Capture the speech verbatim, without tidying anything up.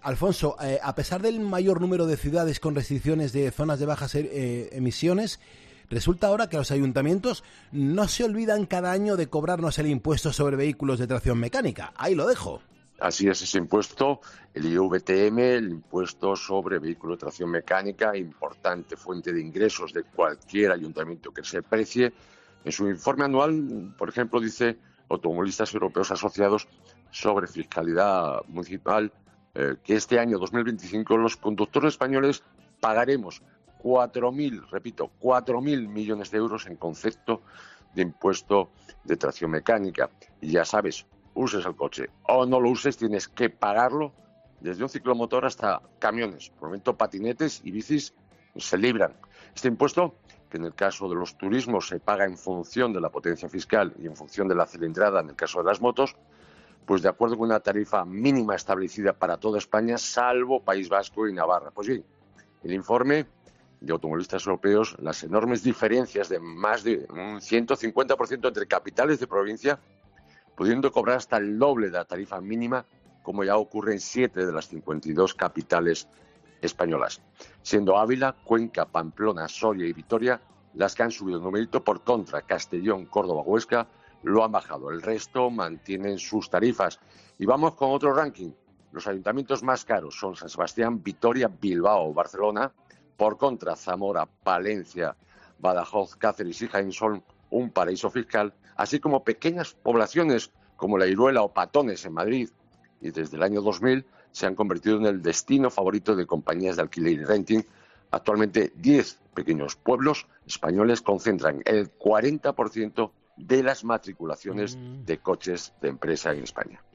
Alfonso, eh, a pesar del mayor número de ciudades con restricciones de zonas de bajas eh, emisiones, resulta ahora que los ayuntamientos no se olvidan cada año de cobrarnos el impuesto sobre vehículos de tracción mecánica. Ahí lo dejo. Así es, ese impuesto, el I V T M, el impuesto sobre vehículos de tracción mecánica, importante fuente de ingresos de cualquier ayuntamiento que se precie. En su informe anual, por ejemplo, dice Automovilistas Europeos Asociados sobre fiscalidad municipal, eh, que este año dos mil veinticinco los conductores españoles pagaremos cuatro mil, repito, cuatro mil millones de euros en concepto de impuesto de tracción mecánica. Y ya sabes, uses el coche o no lo uses, tienes que pagarlo, desde un ciclomotor hasta camiones. Por el momento, patinetes y bicis se libran. Este impuesto, que en el caso de los turismos se paga en función de la potencia fiscal y en función de la cilindrada en el caso de las motos, pues de acuerdo con una tarifa mínima establecida para toda España, salvo País Vasco y Navarra. Pues bien, el informe de Automovilistas Europeos, las enormes diferencias de más de un ciento cincuenta por ciento entre capitales de provincia, pudiendo cobrar hasta el doble de la tarifa mínima, como ya ocurre en siete de las cincuenta y dos capitales españolas, siendo Ávila, Cuenca, Pamplona, Soria y Vitoria las que han subido el numerito. Por contra, Castellón, Córdoba, Huesca lo han bajado. El resto mantienen sus tarifas. Y vamos con otro ranking. Los ayuntamientos más caros son San Sebastián, Vitoria, Bilbao, Barcelona. Por contra, Zamora, Palencia, Badajoz, Cáceres y Jaén son un paraíso fiscal, así como pequeñas poblaciones como La Iruela o Patones en Madrid. Y desde el año dos mil se han convertido en el destino favorito de compañías de alquiler y renting. Actualmente, diez pequeños pueblos españoles concentran el cuarenta por ciento de las matriculaciones de coches de empresa en España.